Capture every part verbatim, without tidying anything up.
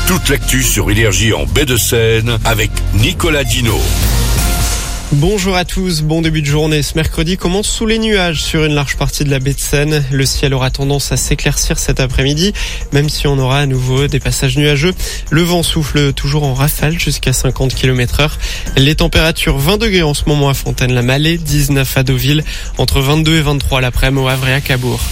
Toute l'actu sur Énergie en baie de Seine avec Nicolas Dino. Bonjour à tous, bon début de journée. Ce mercredi commence sous les nuages sur une large partie de la baie de Seine. Le ciel aura tendance à s'éclaircir cet après-midi, même si on aura à nouveau des passages nuageux. Le vent souffle toujours en rafale jusqu'à cinquante kilomètres heure. Les températures vingt degrés en ce moment à Fontaine-la-Mallée, dix-neuf à Deauville, entre vingt-deux et vingt-trois l'après-midi au Havre et à Cabourg.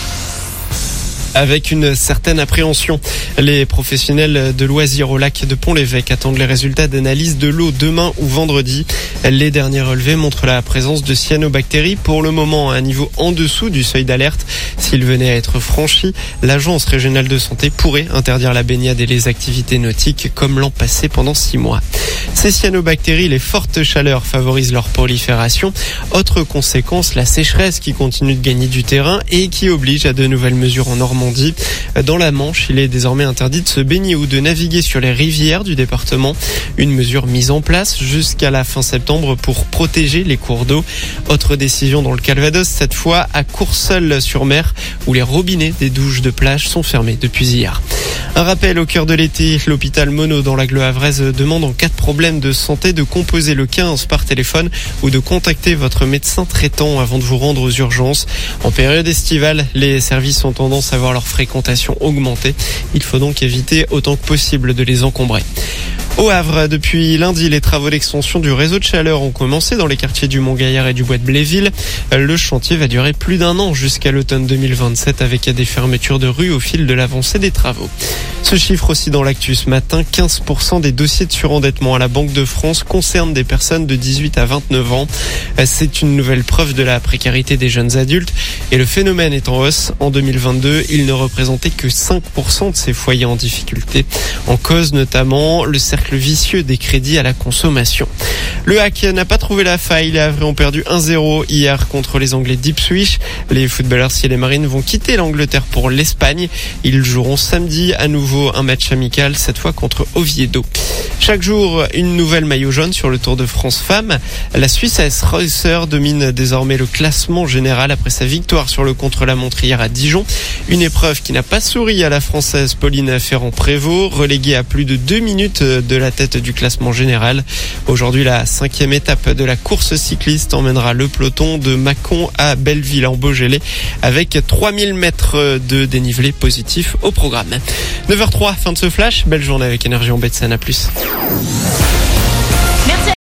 Avec une certaine appréhension, les professionnels de loisirs au lac de Pont-l'Évêque attendent les résultats d'analyse de l'eau demain ou vendredi. Les derniers relevés montrent la présence de cyanobactéries, pour le moment à un niveau en dessous du seuil d'alerte. S'il venait à être franchi, l'agence régionale de santé pourrait interdire la baignade et les activités nautiques comme l'an passé pendant six mois. Ces cyanobactéries, les fortes chaleurs favorisent leur prolifération. Autre conséquence, la sécheresse qui continue de gagner du terrain et qui oblige à de nouvelles mesures en Normandie. Dans la Manche, il est désormais interdit de se baigner ou de naviguer sur les rivières du département. Une mesure mise en place jusqu'à la fin septembre pour protéger les cours d'eau. Autre décision dans le Calvados, cette fois à Courseulles-sur-Mer, où les robinets des douches de plage sont fermés depuis hier. Un rappel au cœur de l'été, l'hôpital Monod dans l'agglo havraise demande en cas de problème de santé de composer le quinze par téléphone ou de contacter votre médecin traitant avant de vous rendre aux urgences. En période estivale, les services ont tendance à voir leur fréquentation augmenter. Il faut donc éviter autant que possible de les encombrer. Au Havre, depuis lundi, les travaux d'extension du réseau de chaleur ont commencé dans les quartiers du Mont-Gaillard et du Bois de Bléville. Le chantier va durer plus d'un an jusqu'à l'automne deux mille vingt-sept avec des fermetures de rues au fil de l'avancée des travaux. Ce chiffre aussi dans l'actu ce matin, quinze pour cent des dossiers de surendettement à la Banque de France concernent des personnes de dix-huit à vingt-neuf ans. C'est une nouvelle preuve de la précarité des jeunes adultes et le phénomène est en hausse. En deux mille vingt-deux, il ne représentait que cinq pour cent de ces foyers en difficulté. En cause notamment le cercle vicieux des crédits à la consommation. Le hack n'a pas trouvé la faille. Les Havrais ont perdu un zéro hier contre les Anglais d'Ipswich. Les footballeurs ciel et marine vont quitter l'Angleterre pour l'Espagne. Ils joueront samedi à nouveau un match amical, cette fois contre Oviedo. Chaque jour, une nouvelle maillot jaune sur le Tour de France Femmes. La Suissesse Reusser domine désormais le classement général après sa victoire sur le contre-la-montre hier à Dijon. Une épreuve qui n'a pas souri à la Française Pauline Ferrand-Prévot, reléguée à plus de deux minutes de la tête du classement général. Aujourd'hui, la cinquième étape de la course cycliste emmènera le peloton de Mâcon à Belleville en Beaujolais avec trois mille mètres de dénivelé positif au programme. neuf heures zéro trois, fin de ce flash. Belle journée avec Énergie en baie de Seine. À plus.